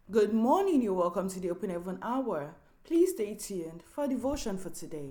Good morning, you're welcome to the Open Heaven Hour. Please stay tuned for devotion for today.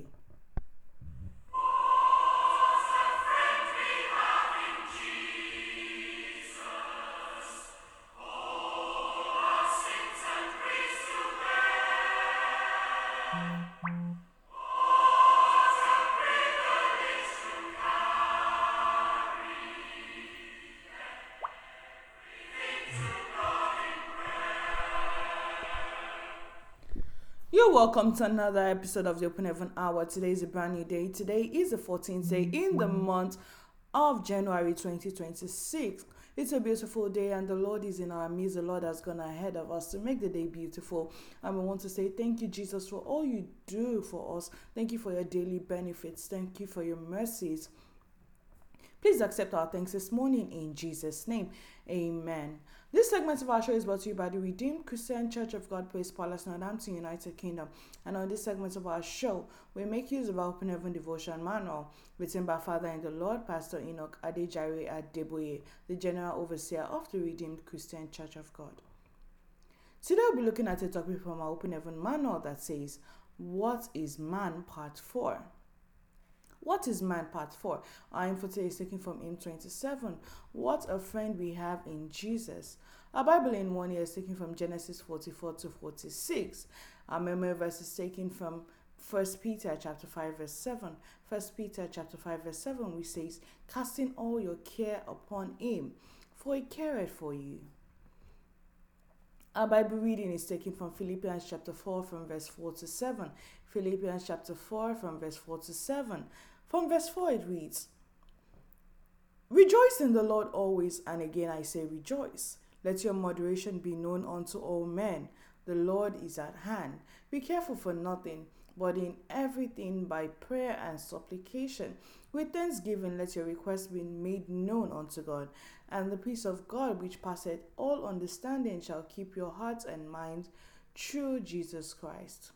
You're welcome to another episode of the Open Heaven Hour. Today is a brand new day. Today is the 14th day in the month of January 2026. It's a beautiful day and the Lord is in our midst. The Lord has gone ahead of us to make the day beautiful. And we want to say thank you, Jesus, for all you do for us. Thank you for your daily benefits. Thank you for your mercies. Please accept our thanks this morning in Jesus' name. Amen. This segment of our show is brought to you by the Redeemed Christian Church of God, Praise Palace, Northampton, United Kingdom. And on this segment of our show, we make use of our Open Heaven Devotion Manual, written by Father in the Lord, Pastor Enoch Adejare Adeboye, the General Overseer of the Redeemed Christian Church of God. Today we'll be looking at a topic from our Open Heaven Manual that says, What is Man? Part 4. What is man? Part 4. Our info today is taken from hymn 27. What a friend we have in Jesus. Our Bible in 1 year is taken from Genesis 44 to 46. Our memory verse is taken from 1 Peter chapter 5 verse 7. 1 Peter chapter 5 verse 7 which says, Casting all your care upon him, for he careth for you. Our Bible reading is taken from Philippians chapter 4 from verse 4 to 7. Philippians chapter 4 from verse 4 to 7. From verse 4 it reads, Rejoice in the Lord always, and again I say rejoice. Let your moderation be known unto all men. The Lord is at hand. Be careful for nothing, but in everything by prayer and supplication. With thanksgiving let your requests be made known unto God. And the peace of God, which passeth all understanding, shall keep your hearts and minds through Jesus Christ.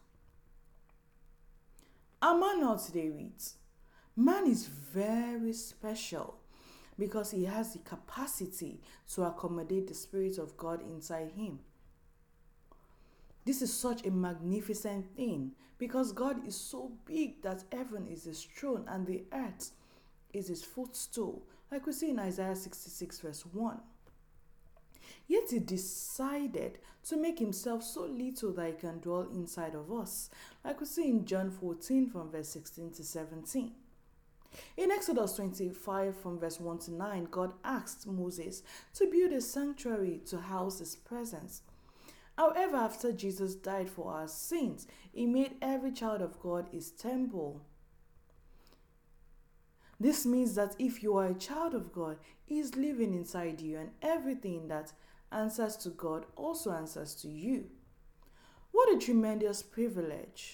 Our manual today reads, Man is very special because he has the capacity to accommodate the Spirit of God inside him. This is such a magnificent thing because God is so big that heaven is his throne and the earth is his footstool, like we see in Isaiah 66 verse 1. Yet he decided to make himself so little that he can dwell inside of us, like we see in John 14 from verse 16 to 17. In Exodus 25 from verse 1 to 9, God asked Moses to build a sanctuary to house his presence. However, after Jesus died for our sins, he made every child of God his temple. This means that if you are a child of God, he is living inside you, and everything that answers to God also answers to you. What a tremendous privilege.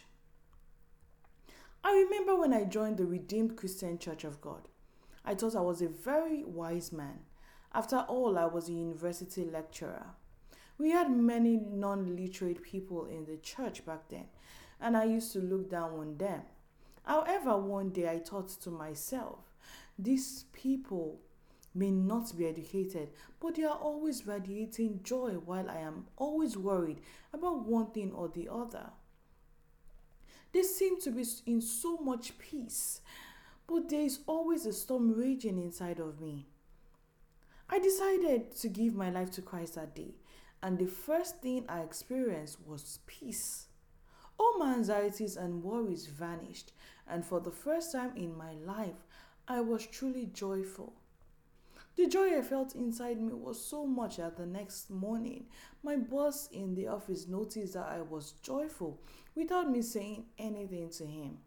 I remember when I joined the Redeemed Christian Church of God. I thought I was a very wise man. After all, I was a university lecturer. We had many non-literate people in the church back then, and I used to look down on them. However, one day I thought to myself, these people may not be educated, but they are always radiating joy while I am always worried about one thing or the other. They seem to be in so much peace, but there is always a storm raging inside of me. I decided to give my life to Christ that day, and the first thing I experienced was peace. All my anxieties and worries vanished, and for the first time in my life, I was truly joyful. The joy I felt inside me was so much that the next morning, my boss in the office noticed that I was joyful without me saying anything to him.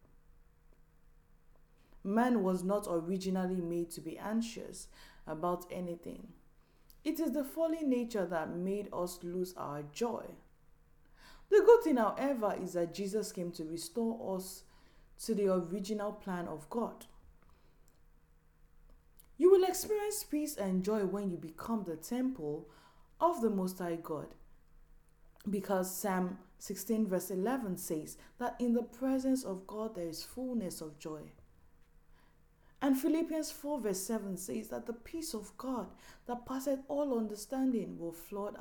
Man was not originally made to be anxious about anything. It is the fallen nature that made us lose our joy. The good thing, however, is that Jesus came to restore us to the original plan of God. You will experience peace and joy when you become the temple of the Most High God. Because Psalm 16 verse 11 says that in the presence of God there is fullness of joy. And Philippians 4 verse 7 says that the peace of God that passeth all understanding will flood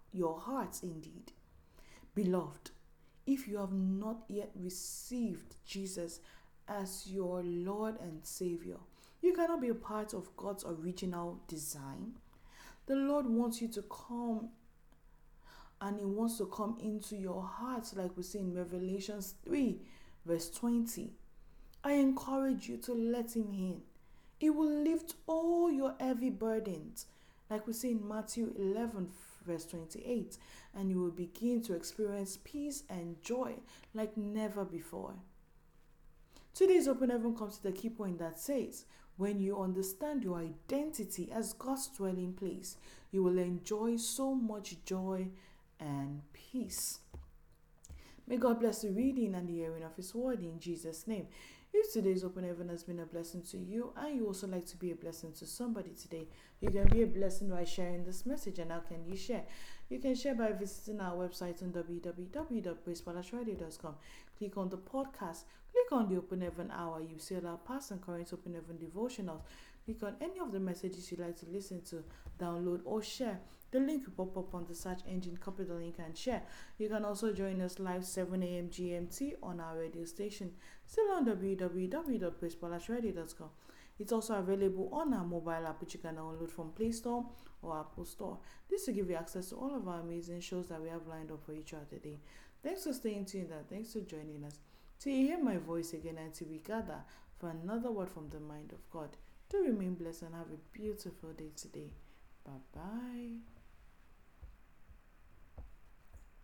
your hearts indeed. Beloved, if you have not yet received Jesus as your Lord and Savior, you cannot be a part of God's original design. The Lord wants you to come, and He wants to come into your heart, like we see in Revelation 3, verse 20. I encourage you to let Him in. He will lift all your heavy burdens, like we see in Matthew 11, verse 28, and you will begin to experience peace and joy like never before. Today's Open Heaven comes to the key point that says, when you understand your identity as God's dwelling place, you will enjoy so much joy and peace. May God bless the reading and the hearing of His word in Jesus' name. If today's Open Heaven has been a blessing to you, and you also like to be a blessing to somebody today, you can be a blessing by sharing this message. And how can you share? You can share by visiting our website on www.praisepalaceradio.com. Click on the podcast. Click on the Open Heaven Hour. You see our past and current Open Heaven devotionals. Click on any of the messages you'd like to listen to, download or share. The link will pop up on the search engine. Copy the link and share. You can also join us live 7 a.m. GMT on our radio station, still on www.praisepalaceradio.com. It's also available on our mobile app, which you can download from Play Store or Apple Store. This will give you access to all of our amazing shows that we have lined up for each other day. Thanks for staying tuned and thanks for joining us. Till you hear my voice again and till we gather for another word from the mind of God. Do remain blessed and have a beautiful day today. Bye-bye.